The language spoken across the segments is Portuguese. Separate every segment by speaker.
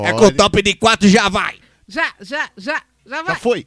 Speaker 1: É com o top de 4 já vai.
Speaker 2: Já vai.
Speaker 3: Já foi.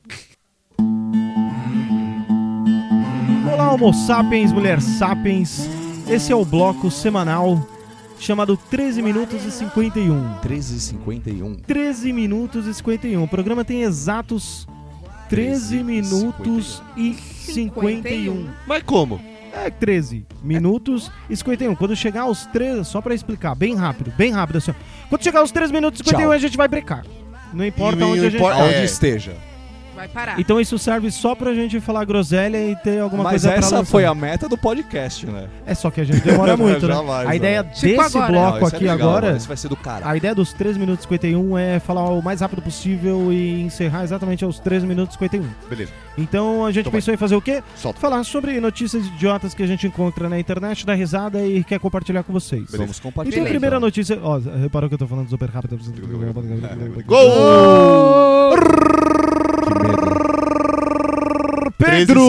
Speaker 4: Olá, Homo sapiens, mulher sapiens. Esse é o bloco semanal chamado 13 minutos e 51.
Speaker 1: 13h51.
Speaker 4: 13 minutos e 51. O programa tem exatos 13 minutos e 51.
Speaker 3: Mas como?
Speaker 4: É 13 minutos e 51. Quando chegar aos 13, só pra explicar, bem rápido assim. Ó. Quando chegar aos 13 minutos e 51,
Speaker 1: Tchau.
Speaker 4: a gente vai brecar. Não importa onde a gente
Speaker 1: Aonde esteja.
Speaker 2: Vai parar.
Speaker 4: Então isso serve só pra gente falar groselha e ter alguma
Speaker 1: Mas
Speaker 4: coisa pra
Speaker 1: essa
Speaker 4: lançar.
Speaker 1: foi a meta do podcast, né?
Speaker 4: É só que a gente demora muito, né?
Speaker 1: Jamais,
Speaker 4: A ideia
Speaker 1: não.
Speaker 2: Tipo
Speaker 4: desse
Speaker 2: agora.
Speaker 4: bloco
Speaker 1: Não, isso
Speaker 4: aqui
Speaker 1: é legal,
Speaker 4: agora...
Speaker 1: mano. Isso vai ser do caralho.
Speaker 4: A ideia dos 3 minutos e 51 é falar o mais rápido possível e encerrar exatamente aos 3 minutos e 51.
Speaker 3: Beleza.
Speaker 4: Então a gente
Speaker 3: Então
Speaker 4: pensou em fazer o quê?
Speaker 3: Solta.
Speaker 4: Falar sobre notícias idiotas que a gente encontra na internet, dar risada e quer compartilhar com vocês.
Speaker 1: Vamos compartilhar.
Speaker 4: Então a primeira
Speaker 1: então.
Speaker 4: notícia... Ó, reparou que eu tô falando super rápido.
Speaker 3: Gol!
Speaker 1: Que medo.
Speaker 4: Pedro!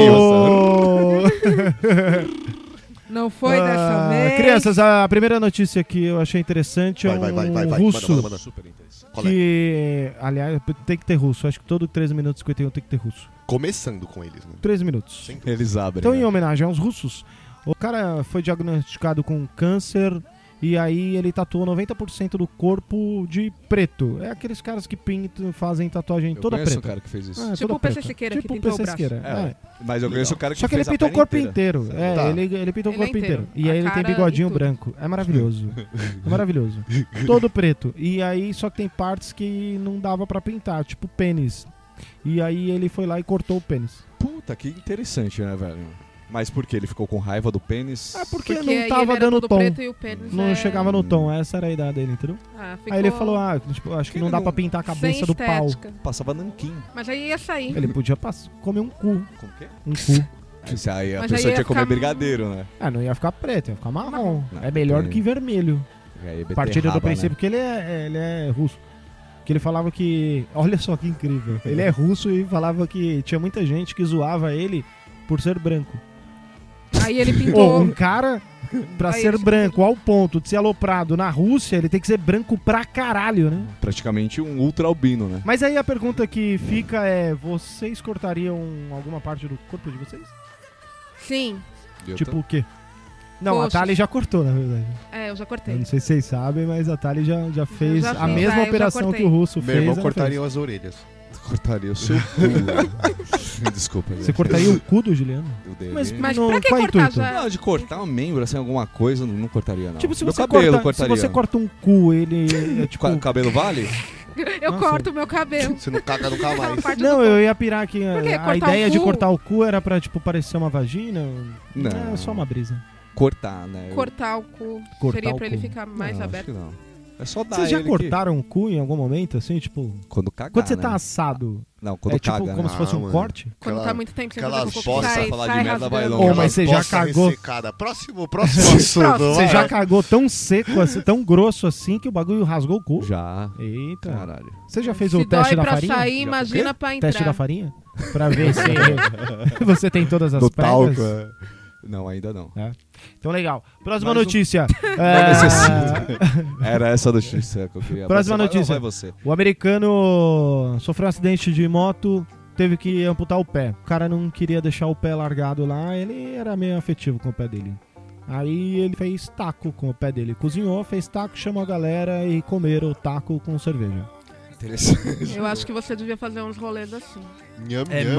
Speaker 3: 13h51.
Speaker 2: Não foi dessa vez.
Speaker 4: Crianças, a primeira notícia que eu achei interessante é
Speaker 3: Vai.
Speaker 4: russo.
Speaker 3: Manda.
Speaker 1: Super interessante.
Speaker 3: Qual é?
Speaker 4: Que, aliás, tem que ter russo. Acho que todo 13 minutos e 51 tem que ter russo.
Speaker 3: Começando com eles, né?
Speaker 4: 13 minutos.
Speaker 3: Sem
Speaker 1: Eles abrem.
Speaker 4: Então,
Speaker 1: né?
Speaker 4: em homenagem aos russos, o cara foi diagnosticado com câncer e aí ele tatuou 90% do corpo de preto. É aqueles caras que pintam, fazem tatuagem
Speaker 1: Eu
Speaker 4: toda
Speaker 1: conheço
Speaker 4: preta.
Speaker 1: um cara que fez isso.
Speaker 4: É,
Speaker 2: Tipo
Speaker 4: toda
Speaker 2: o PC
Speaker 4: preta.
Speaker 2: Siqueira
Speaker 4: Tipo
Speaker 2: que
Speaker 4: o
Speaker 2: pintou o
Speaker 4: PC
Speaker 2: braço.
Speaker 4: Siqueira. É.
Speaker 1: Mas eu conheço o cara que
Speaker 4: Só que ele
Speaker 1: fez a
Speaker 4: pintou o
Speaker 1: perna
Speaker 4: corpo inteiro. É,
Speaker 3: Tá.
Speaker 4: ele pintou o
Speaker 2: Ele é
Speaker 4: corpo inteiro.
Speaker 2: inteiro.
Speaker 4: E
Speaker 2: A
Speaker 4: aí ele tem
Speaker 2: cara
Speaker 4: bigodinho
Speaker 2: e tudo.
Speaker 4: branco. É maravilhoso. É maravilhoso. Todo preto. E aí, só que tem partes que não dava pra pintar, tipo pênis. E aí ele foi lá e cortou o pênis.
Speaker 1: Puta, que interessante, né, velho? Mas por quê? Ele ficou com raiva do pênis?
Speaker 4: É porque,
Speaker 2: Porque
Speaker 4: não
Speaker 2: aí
Speaker 4: tava
Speaker 2: ele era
Speaker 4: dando
Speaker 2: todo
Speaker 4: tom.
Speaker 2: preto e o pênis
Speaker 4: Não chegava no tom. Essa era a ideia dele, entendeu?
Speaker 2: Ficou
Speaker 4: Aí ele falou, tipo, acho que
Speaker 1: Ele
Speaker 4: não dá
Speaker 1: não-
Speaker 4: pra pintar a
Speaker 2: sem
Speaker 4: cabeça do pau.
Speaker 2: estética.
Speaker 1: Passava nanquim.
Speaker 2: Mas aí ia sair.
Speaker 4: Ele podia comer um cu.
Speaker 1: Com o quê?
Speaker 4: Um cu.
Speaker 1: Isso aí a
Speaker 2: Mas
Speaker 1: pessoa
Speaker 2: aí ia
Speaker 1: tinha que comer
Speaker 2: ficar-
Speaker 1: brigadeiro, né?
Speaker 4: Ah, não ia ficar preto, ia ficar marrom.
Speaker 1: Não,
Speaker 4: É melhor do
Speaker 1: tem-
Speaker 4: que vermelho.
Speaker 1: E aí,
Speaker 4: Partindo do
Speaker 1: beterraba,
Speaker 4: princípio
Speaker 1: né?
Speaker 4: que ele é russo. Que ele falava que... Olha só que incrível. Ele é russo e falava que tinha muita gente que zoava ele por ser branco.
Speaker 2: Aí ele
Speaker 4: Pô,
Speaker 2: pintou.
Speaker 4: um cara, pra
Speaker 2: Aí
Speaker 4: ser
Speaker 2: ele-
Speaker 4: branco ao ponto de ser aloprado na Rússia, ele tem que ser branco pra caralho, né?
Speaker 1: Praticamente um ultra albino, né?
Speaker 4: Mas aí a pergunta que fica é: vocês cortariam alguma parte do corpo de vocês?
Speaker 2: Sim.
Speaker 1: Eu
Speaker 4: Tipo o quê? Não,
Speaker 2: Coxas.
Speaker 4: a Thali já cortou, na verdade.
Speaker 2: Eu já
Speaker 4: Eu
Speaker 2: cortei.
Speaker 4: não sei se vocês sabem, mas a Thali já fez
Speaker 2: já
Speaker 4: a
Speaker 2: fiz,
Speaker 4: mesma
Speaker 2: eu já
Speaker 4: operação
Speaker 2: cortei.
Speaker 4: que o russo
Speaker 3: Meu
Speaker 4: fez.
Speaker 3: irmão
Speaker 4: ela
Speaker 3: cortaria as orelhas.
Speaker 1: cortaria o seu cu. Desculpa,
Speaker 4: fez.
Speaker 1: gente.
Speaker 4: Você cortaria o cu do Juliano?
Speaker 1: Eu dei
Speaker 4: Mas-
Speaker 1: ali.
Speaker 2: Mas
Speaker 4: Não,
Speaker 2: pra que
Speaker 4: qual
Speaker 2: cortar
Speaker 4: intuito?
Speaker 2: já?
Speaker 1: Não, de cortar um membro, assim, alguma coisa, não cortaria, não.
Speaker 4: Tipo, se
Speaker 1: Meu
Speaker 4: você,
Speaker 1: cabelo
Speaker 4: corta, se
Speaker 1: cortaria.
Speaker 4: você corta um cu, ele é tipo...
Speaker 1: Cabelo vale?
Speaker 2: Eu
Speaker 4: Nossa.
Speaker 2: corto o meu cabelo.
Speaker 3: Você não caga nunca
Speaker 2: Aquela
Speaker 3: mais.
Speaker 2: parte
Speaker 4: Não,
Speaker 2: do
Speaker 4: eu ia pirar que
Speaker 2: Por quê?
Speaker 4: a
Speaker 2: Cortar
Speaker 4: ideia
Speaker 2: o
Speaker 4: de
Speaker 2: cu?
Speaker 4: cortar o cu era pra, tipo, parecer uma vagina.
Speaker 1: Não.
Speaker 4: É só uma brisa.
Speaker 1: Cortar, né?
Speaker 2: cortar o cu.
Speaker 4: Cortar
Speaker 2: Seria
Speaker 4: o
Speaker 2: pra ele
Speaker 4: cu.
Speaker 2: ficar mais
Speaker 1: Não,
Speaker 2: aberto.
Speaker 1: acho que não. É só dar
Speaker 4: Vocês já
Speaker 1: ele
Speaker 4: cortaram o cu em algum momento, assim, tipo...
Speaker 1: Quando cagar,
Speaker 4: Quando você
Speaker 1: né?
Speaker 4: tá assado,
Speaker 1: Não, quando
Speaker 4: é tipo
Speaker 1: caga,
Speaker 4: como
Speaker 1: né?
Speaker 4: se fosse um
Speaker 3: mano.
Speaker 4: corte?
Speaker 2: Quando tá muito tempo sem fazer
Speaker 3: aquelas
Speaker 2: cocô,
Speaker 3: bosta,
Speaker 2: sai,
Speaker 1: falar de
Speaker 2: sai
Speaker 1: merda vai
Speaker 2: rasgando.
Speaker 1: longe.
Speaker 4: Ô, mas você já
Speaker 3: Bosta
Speaker 4: cagou?
Speaker 3: ressecada. Próximo assunto.
Speaker 4: Você já cagou tão seco, assim, tão grosso assim, que o bagulho rasgou o cu?
Speaker 1: Já.
Speaker 4: Eita.
Speaker 1: Caralho.
Speaker 4: Você já fez
Speaker 2: Se
Speaker 4: o teste
Speaker 2: dói
Speaker 4: da
Speaker 2: pra
Speaker 4: farinha?
Speaker 2: sair,
Speaker 1: Já
Speaker 2: imagina pra entrar.
Speaker 4: Teste da farinha? Pra ver se você tem todas as
Speaker 1: Do
Speaker 4: pregas?
Speaker 1: talco. é. Não, ainda não.
Speaker 4: Então, legal. Próxima
Speaker 1: Mais um-
Speaker 4: notícia.
Speaker 1: Não necessita. Era essa a notícia que eu queria.
Speaker 4: Próxima
Speaker 1: Vai,
Speaker 4: notícia.
Speaker 1: Vai você.
Speaker 4: O americano sofreu um acidente de moto, teve que amputar o pé. O cara não queria deixar o pé largado lá, ele era meio afetivo com o pé dele. Aí ele fez taco com o pé dele. Cozinhou, fez taco, chamou a galera e comeram o taco com cerveja.
Speaker 1: Interessante.
Speaker 2: Eu acho que você devia fazer uns rolês assim.
Speaker 3: Nham,
Speaker 4: É
Speaker 3: nham.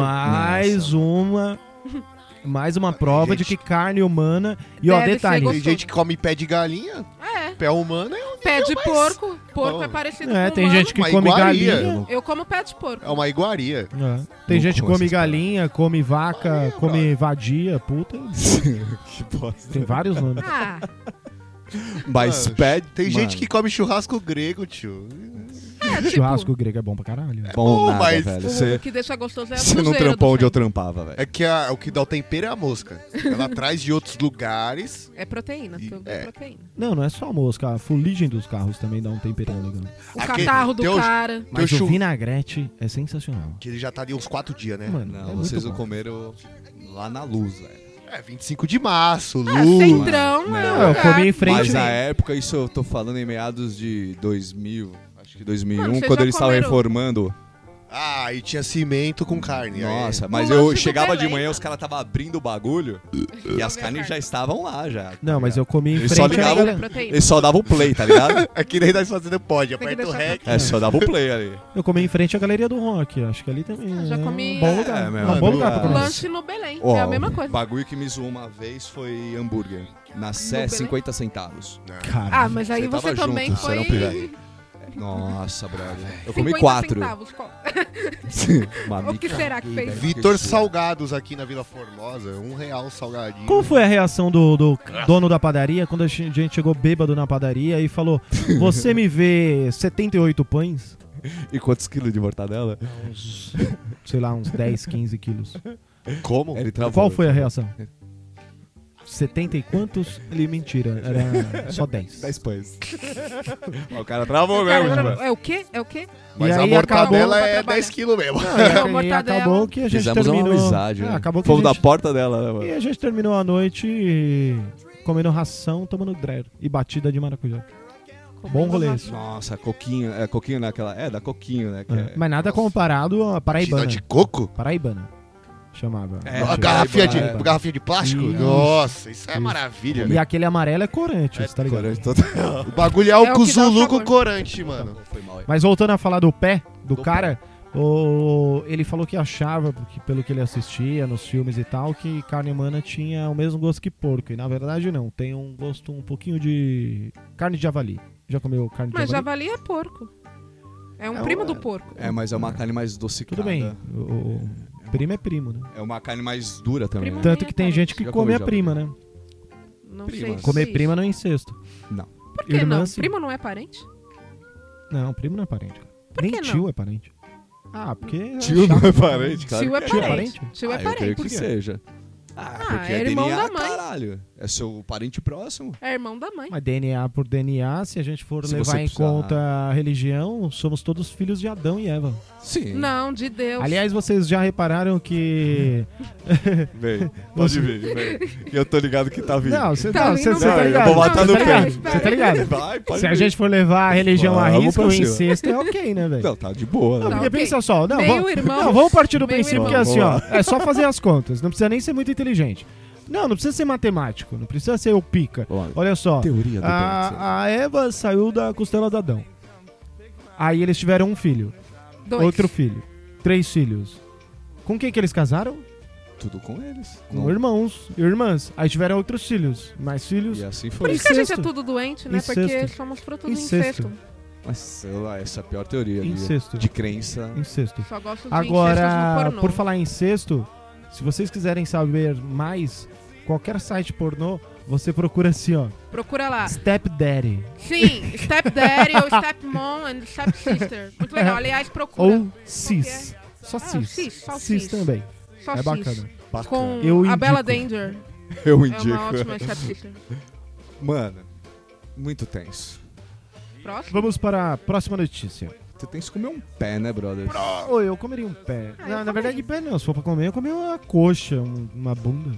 Speaker 4: mais uma prova de que carne humana... E ó,
Speaker 2: Deve ser
Speaker 4: detalhe...
Speaker 3: Tem
Speaker 2: gostoso.
Speaker 3: gente que come pé de galinha,
Speaker 2: É.
Speaker 3: pé humano é um
Speaker 2: Pé de
Speaker 3: mais-
Speaker 2: porco. Porco
Speaker 3: Bom.
Speaker 2: é parecido
Speaker 4: É,
Speaker 2: com
Speaker 4: tem
Speaker 2: humano.
Speaker 4: gente que
Speaker 3: Uma
Speaker 4: come
Speaker 3: iguaria.
Speaker 4: galinha...
Speaker 2: Eu como pé de porco.
Speaker 3: É uma iguaria.
Speaker 4: É. Tem
Speaker 1: Não
Speaker 4: gente que
Speaker 1: como
Speaker 4: come
Speaker 1: essas
Speaker 4: galinha, come vaca, come vadia, puta.
Speaker 1: Que bosta.
Speaker 4: Tem vários nomes.
Speaker 2: Ah,
Speaker 1: Mas
Speaker 3: Mano,
Speaker 1: pede.
Speaker 3: Tem
Speaker 1: mano,
Speaker 3: gente que come churrasco grego, tio.
Speaker 2: tipo,
Speaker 4: Churrasco grego é bom pra caralho.
Speaker 1: Bom
Speaker 3: bom,
Speaker 1: nada,
Speaker 3: mas-
Speaker 1: velho.
Speaker 2: o
Speaker 1: Você
Speaker 2: que deixa gostoso é a
Speaker 1: não
Speaker 2: brujeira
Speaker 1: trampou
Speaker 2: do
Speaker 1: onde eu
Speaker 2: sangue.
Speaker 1: trampava, velho.
Speaker 3: É que o que dá o tempero é a mosca. Ela traz de outros lugares.
Speaker 2: É proteína,
Speaker 3: E-
Speaker 2: tudo
Speaker 3: é.
Speaker 2: é proteína.
Speaker 4: Não é só a mosca, a fuligem dos carros também dá um temperinho legal.
Speaker 2: O
Speaker 3: Aquele-
Speaker 2: catarro do
Speaker 3: tem os-
Speaker 2: cara.
Speaker 4: Mas
Speaker 3: Teu
Speaker 4: o
Speaker 3: chu-
Speaker 4: vinagrete é sensacional.
Speaker 3: Que ele já tá ali uns 4 dias, né?
Speaker 4: Mano,
Speaker 1: Não,
Speaker 4: é muito
Speaker 1: vocês
Speaker 4: bom.
Speaker 1: não comeram lá na luz, velho.
Speaker 3: É, 25 de março,
Speaker 2: Ah,
Speaker 3: luz.
Speaker 2: Centrão
Speaker 1: Não,
Speaker 2: é
Speaker 4: eu
Speaker 2: um lugar.
Speaker 4: comi em frente.
Speaker 1: Mas na época, isso eu tô falando em meados de 2000, acho que 2001,
Speaker 2: Mano, vocês
Speaker 1: quando
Speaker 2: já
Speaker 1: eles estavam
Speaker 2: comeram-
Speaker 1: reformando.
Speaker 3: Ah, e tinha cimento com carne.
Speaker 1: Nossa,
Speaker 2: O
Speaker 1: mas
Speaker 2: lanche
Speaker 1: eu
Speaker 2: do
Speaker 1: chegava de
Speaker 2: Belém,
Speaker 1: manhã,
Speaker 2: mano.
Speaker 1: os caras estavam abrindo o bagulho e as carnes já estavam lá já. tá
Speaker 4: Não, mas
Speaker 1: ligado?
Speaker 4: eu comi em
Speaker 1: Eles
Speaker 4: frente.
Speaker 1: só
Speaker 4: à
Speaker 1: ligavam-
Speaker 4: galera-
Speaker 2: Proteína.
Speaker 1: Eles só davam o play, tá ligado?
Speaker 3: É que nem nós fazendo pode,
Speaker 2: Tem que
Speaker 3: aperta o
Speaker 2: deixar
Speaker 3: rec.
Speaker 1: É, só dava o play ali.
Speaker 4: Eu comi em frente à Galeria do Rock. Acho que ali também
Speaker 2: Já
Speaker 4: é
Speaker 2: comi-
Speaker 4: um bom lugar.
Speaker 1: É,
Speaker 4: É,
Speaker 1: meu,
Speaker 4: um bom lugar pra
Speaker 1: mano.
Speaker 4: comer.
Speaker 2: Lanche no Belém.
Speaker 1: Ó,
Speaker 2: é a mesma coisa.
Speaker 1: O bagulho que me zoou uma vez foi hambúrguer. Na Sé,
Speaker 2: Belém?
Speaker 1: 50 centavos.
Speaker 4: Cara,
Speaker 2: Ah, mas aí
Speaker 1: Você
Speaker 2: você
Speaker 1: tava
Speaker 2: também
Speaker 1: junto, você
Speaker 2: foi...
Speaker 1: não pirei. Nossa, brother. Eu comi
Speaker 2: 50
Speaker 1: 4.
Speaker 2: centavos.
Speaker 1: Uma
Speaker 2: O que será que fez?
Speaker 3: Vitor Salgados aqui na Vila Formosa, R$1 salgadinho.
Speaker 4: Qual foi a reação do dono da padaria quando a gente chegou bêbado na padaria e falou: Você me vê 78 pães?
Speaker 1: E quantos quilos de mortadela?
Speaker 4: Uns, sei lá, uns 10, 15 quilos.
Speaker 3: Como?
Speaker 1: Ele travou.
Speaker 4: Qual foi a reação? 70 e quantos? Ele, mentira, era só 10.
Speaker 1: 10 pães. Ó, o cara travou
Speaker 2: Cara,
Speaker 1: mesmo,
Speaker 2: agora-
Speaker 1: mano.
Speaker 2: é o quê? É o quê?
Speaker 3: Mas
Speaker 4: E
Speaker 3: a
Speaker 4: aí
Speaker 3: mortadela
Speaker 2: acabou-
Speaker 3: é 10 quilos mesmo.
Speaker 2: Não,
Speaker 4: E
Speaker 2: mortadela.
Speaker 4: acabou que a gente
Speaker 1: Fizemos
Speaker 4: terminou.
Speaker 1: uma amizade, né?
Speaker 4: Acabou que
Speaker 1: Fomos
Speaker 4: a
Speaker 1: na
Speaker 4: gente,
Speaker 1: porta dela, né, mano?
Speaker 4: e a gente terminou a noite comendo ração, tomando drero e batida de maracujá. Bom rolê esse.
Speaker 1: Nossa, coquinho. É coquinho naquela. É, da coquinho, né? Que
Speaker 4: É,
Speaker 1: é-
Speaker 4: mas nada comparado a
Speaker 3: Batida
Speaker 4: paraibana.
Speaker 3: de coco?
Speaker 4: Paraibana. Chamava.
Speaker 1: É,
Speaker 3: A
Speaker 1: a
Speaker 3: garrafinha de plástico?
Speaker 4: Isso.
Speaker 3: Nossa, isso é
Speaker 4: Isso.
Speaker 3: maravilha.
Speaker 4: E aquele amarelo é corante, tá ligado?
Speaker 1: Corante total.
Speaker 3: O bagulho é
Speaker 2: É o
Speaker 3: álcool
Speaker 2: que dá o
Speaker 3: Zulu com
Speaker 2: sabor.
Speaker 3: corante, mano.
Speaker 1: Foi mal aí.
Speaker 4: Mas voltando a falar do pé do
Speaker 1: Do
Speaker 4: cara, ele falou que achava, porque, pelo que ele assistia nos filmes e tal, que carne humana tinha o mesmo gosto que porco. E na verdade não, tem um gosto um pouquinho de carne de javali. Já comeu carne de
Speaker 2: Mas
Speaker 4: javali?
Speaker 2: javali é porco. É um
Speaker 4: É
Speaker 2: primo
Speaker 4: uma-
Speaker 2: do porco.
Speaker 1: É, mas é uma carne mais
Speaker 4: Tudo
Speaker 1: adocicada.
Speaker 4: bem, o primo é primo, né?
Speaker 1: É uma carne mais dura também.
Speaker 2: Primo
Speaker 1: né?
Speaker 4: Tanto que tem gente que
Speaker 1: Já
Speaker 4: come a
Speaker 1: comeu
Speaker 4: prima, né?
Speaker 2: Não
Speaker 1: Prima.
Speaker 2: sei.
Speaker 4: Comer
Speaker 2: se-
Speaker 4: prima não é incesto.
Speaker 1: Não.
Speaker 2: Por que
Speaker 4: Irmã,
Speaker 2: não?
Speaker 4: sim.
Speaker 2: Primo não é parente?
Speaker 4: Não, primo não é parente. Cara.
Speaker 2: Por
Speaker 4: Nem
Speaker 2: que
Speaker 4: tio
Speaker 2: não?
Speaker 4: é parente. Ah, porque...
Speaker 1: Tio não é parente, cara.
Speaker 2: Tio é
Speaker 4: Tio é
Speaker 2: parente.
Speaker 4: parente?
Speaker 2: Tio é
Speaker 1: Eu creio
Speaker 2: parente.
Speaker 1: que
Speaker 4: Por quê?
Speaker 1: seja. Porque
Speaker 2: é
Speaker 1: é
Speaker 2: irmão
Speaker 1: DNA,
Speaker 2: da mãe.
Speaker 1: caralho. É seu parente próximo.
Speaker 2: É irmão da mãe.
Speaker 4: Mas DNA por DNA, se a gente for
Speaker 1: Se
Speaker 4: levar
Speaker 1: você
Speaker 4: em
Speaker 1: precisar-
Speaker 4: conta a religião, somos todos filhos de Adão e Eva.
Speaker 1: Sim.
Speaker 2: Não, de Deus.
Speaker 4: Aliás, vocês já repararam que...
Speaker 1: Vem, pode vir, vem. Eu tô ligado que tá vindo.
Speaker 4: Não, você
Speaker 2: Tá
Speaker 4: tá,
Speaker 2: vindo
Speaker 4: você tá
Speaker 2: bem.
Speaker 4: ligado.
Speaker 1: Eu vou matar
Speaker 4: Você
Speaker 1: no
Speaker 4: tá
Speaker 1: pé.
Speaker 4: ligado? Você tá ligado?
Speaker 1: Vai, pode
Speaker 4: Se a
Speaker 1: vir.
Speaker 4: gente for levar a religião à
Speaker 1: Vamos
Speaker 4: risca,
Speaker 1: pra
Speaker 4: o
Speaker 1: cima.
Speaker 4: incesto é ok, né, velho?
Speaker 1: Não, tá de boa.
Speaker 4: Não,
Speaker 1: né?
Speaker 4: porque
Speaker 2: ok.
Speaker 4: pensa só, não,
Speaker 2: Meio
Speaker 4: vamos,
Speaker 2: irmão.
Speaker 4: não, vamos partir do
Speaker 2: Meio
Speaker 4: princípio
Speaker 2: irmão.
Speaker 4: que assim, ó,
Speaker 1: Vamos
Speaker 4: é só fazer as contas, não precisa nem ser muito inteligente. Não precisa ser matemático, não precisa ser o pica.
Speaker 1: Olha,
Speaker 4: Olha só,
Speaker 1: teoria do Benson.
Speaker 4: a Eva saiu da costela de Adão. Aí eles tiveram um filho,
Speaker 2: 2.
Speaker 4: outro filho, 3 filhos. Com quem que eles casaram?
Speaker 1: Tudo com eles.
Speaker 4: Com
Speaker 1: Não.
Speaker 4: irmãos e irmãs. Aí tiveram outros filhos, mais filhos.
Speaker 1: E assim
Speaker 2: Por
Speaker 1: foi.
Speaker 2: isso que a gente é
Speaker 4: Incesto.
Speaker 2: tudo doente, né?
Speaker 4: Incesto.
Speaker 2: Porque somos fruto do
Speaker 4: Incesto.
Speaker 2: incesto.
Speaker 1: Mas sei lá, essa é a pior teoria
Speaker 4: Incesto.
Speaker 1: de crença.
Speaker 4: Incesto.
Speaker 2: Só gosto de incestos
Speaker 4: Agora,
Speaker 2: no pornô.
Speaker 4: por falar em incesto, se vocês quiserem saber mais, qualquer site pornô, você procura assim, ó,
Speaker 2: Procura lá.
Speaker 4: Step Daddy.
Speaker 2: Sim, Step Daddy ou Step Mom and Step Sister. Muito legal. Aliás, procura.
Speaker 4: Ou Cis. Só Cis.
Speaker 2: Cis, só
Speaker 4: Cis
Speaker 2: Cis.
Speaker 4: também.
Speaker 2: Só
Speaker 4: É
Speaker 2: cis.
Speaker 4: bacana.
Speaker 2: Com
Speaker 4: Eu
Speaker 2: a
Speaker 4: indico.
Speaker 2: Bella Danger.
Speaker 1: Eu
Speaker 2: É
Speaker 1: indico.
Speaker 2: uma ótima Step Sister.
Speaker 1: Mano, muito tenso.
Speaker 2: Próximo?
Speaker 4: Vamos para a próxima notícia.
Speaker 1: Você tem que comer um pé, né, brother?
Speaker 4: Oi, eu comeria um pé.
Speaker 2: Ah, eu
Speaker 4: Na
Speaker 2: também.
Speaker 4: verdade, pé não. Se for pra comer, eu comer uma coxa, uma bunda.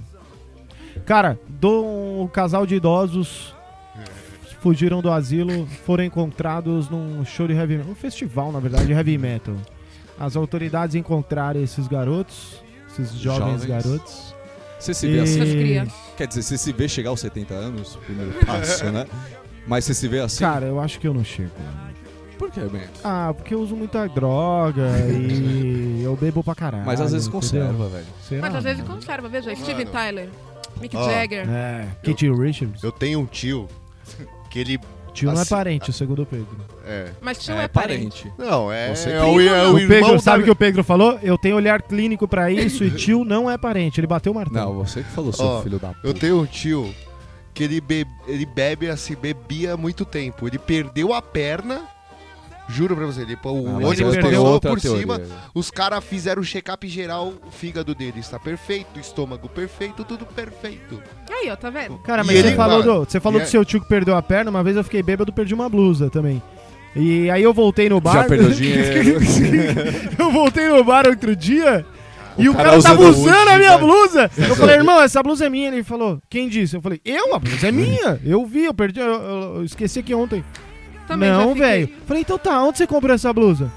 Speaker 4: Cara, um casal de idosos fugiram do asilo, foram encontrados num show de heavy metal. Um festival, na verdade, de heavy metal. As autoridades encontraram esses garotos, esses jovens
Speaker 1: Jovens.
Speaker 4: garotos.
Speaker 1: Você se vê
Speaker 4: E-
Speaker 1: assim.
Speaker 2: Essas crianças.
Speaker 1: Quer dizer, você se vê chegar aos 70 anos, primeiro passo, né? Mas você se vê assim.
Speaker 4: Cara, eu acho que eu não chego.
Speaker 1: Por que, Ben?
Speaker 4: Ah, porque eu uso muita droga e eu bebo pra caralho.
Speaker 1: Mas às vezes
Speaker 4: entendeu?
Speaker 1: conserva, velho.
Speaker 4: Será?
Speaker 2: Mas às vezes conserva. Veja, Steven
Speaker 3: Mano.
Speaker 2: Tyler, Mick
Speaker 3: Ó.
Speaker 2: Jagger.
Speaker 4: É, Katie Richards.
Speaker 3: Eu tenho um tio que ele...
Speaker 4: Tio não é
Speaker 3: assim-
Speaker 4: parente, segundo o Pedro.
Speaker 3: É.
Speaker 2: Mas tio é parente.
Speaker 3: Não, é,
Speaker 1: Você
Speaker 3: é,
Speaker 1: tem
Speaker 3: o, é o
Speaker 4: O
Speaker 3: irmão
Speaker 4: Pedro, sabe o
Speaker 3: da...
Speaker 4: que o Pedro falou? Eu tenho olhar clínico pra isso e tio não é parente. Ele bateu o martelo.
Speaker 1: Não, você que falou, seu
Speaker 3: Ó,
Speaker 1: filho da puta.
Speaker 3: Eu tenho um tio que ele bebe assim, bebia há muito tempo. Ele perdeu a perna, juro pra você, o
Speaker 1: Ah, mas
Speaker 3: ônibus
Speaker 4: eu tenho
Speaker 3: passou
Speaker 1: outra
Speaker 3: por
Speaker 1: teoria.
Speaker 3: cima, os caras fizeram o check-up geral, o fígado dele está perfeito, o estômago perfeito, tudo perfeito.
Speaker 2: Aí, ó, tá vendo?
Speaker 4: Cara,
Speaker 3: E
Speaker 4: mas
Speaker 3: ele-
Speaker 4: você falou,
Speaker 3: mano,
Speaker 4: você falou
Speaker 3: e
Speaker 4: do
Speaker 3: é-
Speaker 4: seu tio que perdeu a perna. Uma vez eu fiquei bêbado, perdi uma blusa também. E aí eu voltei no bar.
Speaker 1: Já perdeu dinheiro.
Speaker 4: Eu voltei no bar outro dia E o cara tava usando a minha blusa. Eu falei, irmão, essa blusa é minha. Ele falou, quem disse? Eu falei, a blusa é minha. Eu vi, eu perdi, eu esqueci aqui ontem.
Speaker 2: Também
Speaker 4: não,
Speaker 2: já fiquei.
Speaker 4: velho. Falei, então tá, onde você comprou essa blusa?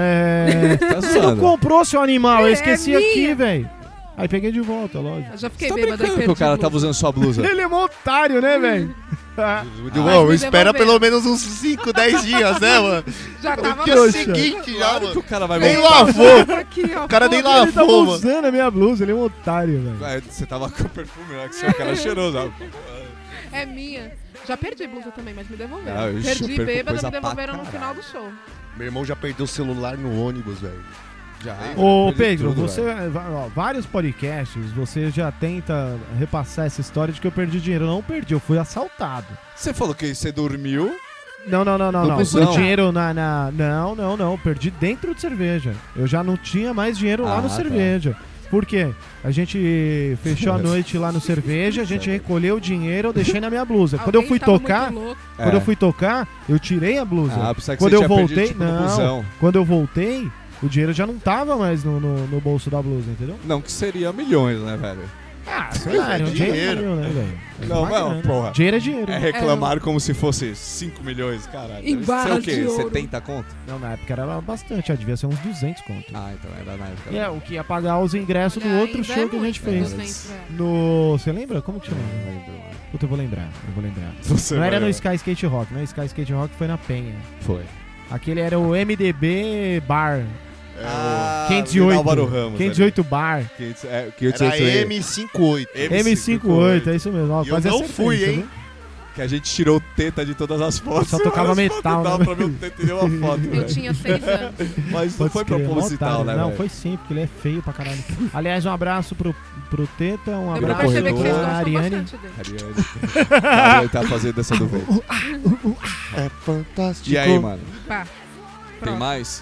Speaker 1: Tá
Speaker 4: Você não
Speaker 1: zoando.
Speaker 4: comprou, seu animal. Eu
Speaker 2: É
Speaker 4: esqueci
Speaker 2: minha.
Speaker 4: aqui, velho. Aí peguei de volta, lógico.
Speaker 2: Eu já fiquei
Speaker 1: Tá
Speaker 2: bêbada
Speaker 1: brincando
Speaker 2: e
Speaker 1: que o cara
Speaker 2: perdi
Speaker 1: tava usando sua blusa.
Speaker 4: Ele é um otário, né, velho?
Speaker 3: Mano,
Speaker 2: me
Speaker 3: espera
Speaker 2: devolveram.
Speaker 3: pelo menos uns 5, 10 dias, né, mano?
Speaker 2: Já tava
Speaker 3: O dia
Speaker 4: trouxa.
Speaker 3: seguinte já,
Speaker 1: Claro que
Speaker 3: mano.
Speaker 1: o cara vai
Speaker 3: Nem
Speaker 1: voltar.
Speaker 3: lavou.
Speaker 2: aqui, ó.
Speaker 3: O cara nem
Speaker 2: pô,
Speaker 4: Ele tava
Speaker 3: lavou, mano.
Speaker 4: usando a minha blusa, ele é um otário, velho.
Speaker 1: Ué, você tava com perfume lá, que seu cara é cheiroso. ó.
Speaker 2: É minha. Já perdi blusa também, mas me devolveram.
Speaker 1: Ah, ixi, eu
Speaker 2: Perdi
Speaker 1: perco
Speaker 2: bêbada,
Speaker 1: coisa
Speaker 2: me
Speaker 1: pra
Speaker 2: devolveram no
Speaker 1: caralho.
Speaker 2: final do show.
Speaker 3: Meu irmão já perdeu o celular no ônibus, velho.
Speaker 1: Já.
Speaker 4: Ô,
Speaker 1: perdi
Speaker 4: Pedro,
Speaker 1: tudo,
Speaker 4: você,
Speaker 1: velho.
Speaker 4: ó, vários podcasts, você já tenta repassar essa história de que eu perdi dinheiro. Eu não perdi, eu fui assaltado.
Speaker 1: Você falou que você dormiu.
Speaker 4: Não.
Speaker 1: No
Speaker 4: O
Speaker 1: busão?
Speaker 4: dinheiro Não. Perdi dentro de cerveja. Eu já não tinha mais dinheiro lá no
Speaker 1: tá.
Speaker 4: cerveja. Por quê? A gente fechou a noite lá no cerveja, a gente recolheu o dinheiro, eu deixei na minha blusa. Quando eu
Speaker 2: Alguém
Speaker 4: fui
Speaker 2: tava
Speaker 4: tocar,
Speaker 2: muito louco.
Speaker 4: quando eu fui tocar, eu tirei a blusa.
Speaker 1: Ah, pensava que
Speaker 4: Quando
Speaker 1: você
Speaker 4: eu
Speaker 1: tinha
Speaker 4: voltei,
Speaker 1: perdido, tipo, no busão.
Speaker 4: quando eu voltei, o dinheiro já não tava mais no bolso da blusa, entendeu?
Speaker 1: Não que seria milhões, né, velho?
Speaker 4: Ah, sei lá, era um dinheiro,
Speaker 3: dinheiro.
Speaker 4: né, velho?
Speaker 1: Não,
Speaker 4: Uma
Speaker 1: não,
Speaker 4: grana.
Speaker 1: porra.
Speaker 4: Dinheiro é dinheiro.
Speaker 1: É reclamar como se fosse 5 milhões, caralho.
Speaker 2: Em
Speaker 1: Deve ser
Speaker 2: barras
Speaker 1: o quê?
Speaker 2: de ouro.
Speaker 1: 70 conto?
Speaker 4: Não, na época era bastante, devia ser uns 200 conto.
Speaker 1: Ah, então era na época.
Speaker 4: E é o que ia pagar os ingressos do
Speaker 2: Ainda
Speaker 4: outro
Speaker 2: é
Speaker 4: show que a gente
Speaker 2: muito,
Speaker 4: fez.
Speaker 2: 200, é.
Speaker 4: No. Você lembra? Como que chama?
Speaker 1: Não lembro, mano.
Speaker 4: Puta, eu vou lembrar.
Speaker 1: Você
Speaker 4: Não
Speaker 1: vai
Speaker 4: era no
Speaker 1: lembrar.
Speaker 4: Sky Skate Rock, né? Sky Skate Rock foi na Penha.
Speaker 1: Foi.
Speaker 4: Aquele era o MDB Bar.
Speaker 1: Ah,
Speaker 4: 508.
Speaker 1: Álvaro Ramos.
Speaker 4: 508 Bar.
Speaker 1: 508
Speaker 3: Era M58.
Speaker 4: M58, é isso mesmo. Ó,
Speaker 3: E eu
Speaker 4: quase
Speaker 3: não
Speaker 4: acertei,
Speaker 3: fui,
Speaker 4: tá
Speaker 3: hein?
Speaker 4: vendo?
Speaker 1: Que a gente tirou teta de todas as fotos.
Speaker 4: Só tocava
Speaker 1: As fotos
Speaker 4: metal,
Speaker 1: Não dava
Speaker 4: né?
Speaker 1: pra ver o teta e nenhuma foto,
Speaker 2: Eu
Speaker 1: velho.
Speaker 2: tinha 6 anos.
Speaker 1: Mas não
Speaker 4: Pode
Speaker 1: foi
Speaker 4: crer,
Speaker 1: proposital,
Speaker 4: otário.
Speaker 1: né,
Speaker 4: Não,
Speaker 1: velho?
Speaker 4: foi sim, porque ele é feio pra caralho. Aliás, um abraço pro Teta, um
Speaker 2: Deu pra
Speaker 4: abraço
Speaker 2: perceber que vocês
Speaker 1: corredor,
Speaker 2: gostam
Speaker 4: Ariane.
Speaker 2: bastante dele.
Speaker 1: Ariane. Ele tá fazendo dança do vento.
Speaker 3: É fantástico.
Speaker 1: E aí, mano?
Speaker 2: Pá.
Speaker 1: Tem
Speaker 2: Pronto.
Speaker 1: mais?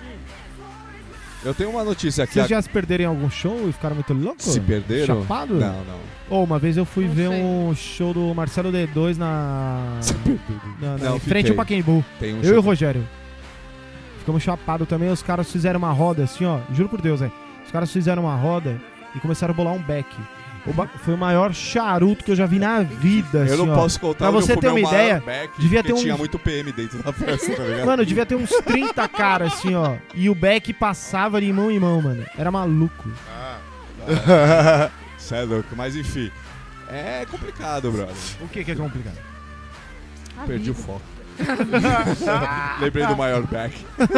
Speaker 1: Eu tenho uma notícia aqui.
Speaker 4: Vocês já se perderam em algum show e ficaram muito loucos?
Speaker 1: Se perderam?
Speaker 4: Chapado?
Speaker 1: Não, não.
Speaker 4: Ou uma vez eu fui
Speaker 2: Não
Speaker 4: ver
Speaker 2: sei.
Speaker 4: um show do Marcelo D2 na
Speaker 1: Não,
Speaker 4: em frente
Speaker 1: fiquei.
Speaker 4: ao Pacaembu.
Speaker 1: Tem um
Speaker 4: Eu e o Rogério. Ficamos chapados também. Os caras fizeram uma roda assim, ó. Juro por Deus, Os caras fizeram uma roda e começaram a bolar um beck. Foi o maior charuto que eu já vi na vida,
Speaker 1: Eu
Speaker 4: assim,
Speaker 1: não
Speaker 4: ó.
Speaker 1: posso contar
Speaker 4: Pra
Speaker 1: onde
Speaker 4: você
Speaker 1: eu
Speaker 4: ter
Speaker 1: fumei
Speaker 4: uma
Speaker 1: o maior
Speaker 4: ideia,
Speaker 1: beck,
Speaker 4: devia
Speaker 1: porque
Speaker 4: ter
Speaker 1: tinha
Speaker 4: uns-
Speaker 1: muito PM dentro da festa, tá ligado?
Speaker 4: Mano, devia ter uns 30 caras, assim, ó. E o beck passava de mão em mão, mano. Era maluco.
Speaker 1: Cê é louco, mas enfim. É complicado, brother.
Speaker 4: O que é complicado?
Speaker 2: A
Speaker 1: Perdi o
Speaker 2: vida.
Speaker 1: foco. Lembrei do maior back.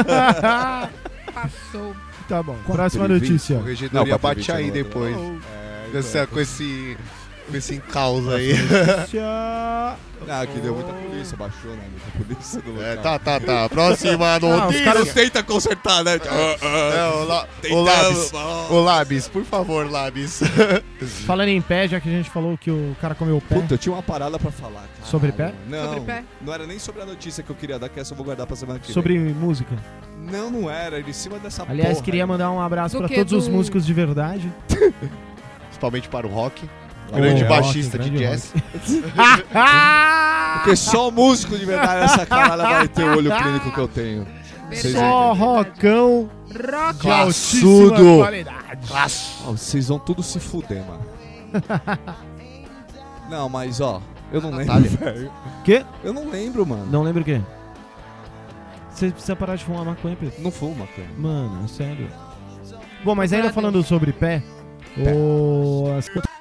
Speaker 2: Passou.
Speaker 4: Tá bom. Próxima
Speaker 1: 4h20.
Speaker 4: notícia.
Speaker 3: O regedor ia
Speaker 1: 4h20
Speaker 3: bate aí
Speaker 1: eu não vou
Speaker 3: depois.
Speaker 1: É,
Speaker 3: Com esse caos aí.
Speaker 4: Notícia.
Speaker 1: Ah, aqui deu muita polícia, baixou, né? Muita polícia do local.
Speaker 3: Tá. Próxima
Speaker 4: os
Speaker 3: notícia.
Speaker 4: caras-
Speaker 1: Tenta consertar, né?
Speaker 3: Ô, Labs. Ô, Labs, por favor, Labs.
Speaker 4: Falando em pé, já que a gente falou que o cara comeu o pé.
Speaker 1: Puta, eu tinha uma parada pra falar. Caralho.
Speaker 4: Sobre pé?
Speaker 1: Não,
Speaker 2: Sobre pé?
Speaker 1: não era nem sobre a notícia que eu queria dar, que essa eu vou guardar pra semana que vem.
Speaker 4: Sobre música.
Speaker 1: Não era, era em cima dessa
Speaker 4: Aliás,
Speaker 1: porra
Speaker 4: queria
Speaker 1: aí.
Speaker 4: mandar um abraço
Speaker 2: Do
Speaker 4: pra
Speaker 2: quê?
Speaker 4: todos os
Speaker 2: Do-
Speaker 4: músicos de verdade.
Speaker 3: Principalmente para o Rock.
Speaker 4: O
Speaker 3: Grande
Speaker 4: Rock,
Speaker 3: baixista de
Speaker 4: grande
Speaker 3: jazz.
Speaker 1: Porque só músico de verdade nessa caralho vai ter o olho clínico que eu tenho. Vocês
Speaker 4: Só rockão
Speaker 2: Rock.
Speaker 4: de altíssima
Speaker 3: Classudo.
Speaker 4: qualidade.
Speaker 1: Ó, vocês vão tudo se fuder, mano. Não, mas ó, eu não lembro,
Speaker 3: Natália.
Speaker 1: velho.
Speaker 4: Quê?
Speaker 1: Eu não lembro, mano.
Speaker 4: Não lembro o quê? Você precisa parar de fumar maconha, Pedro.
Speaker 1: Não fuma, cara.
Speaker 4: Mano, sério. Bom, mas ainda
Speaker 2: Parabéns.
Speaker 4: falando sobre pé,
Speaker 1: Pé.
Speaker 4: o... as-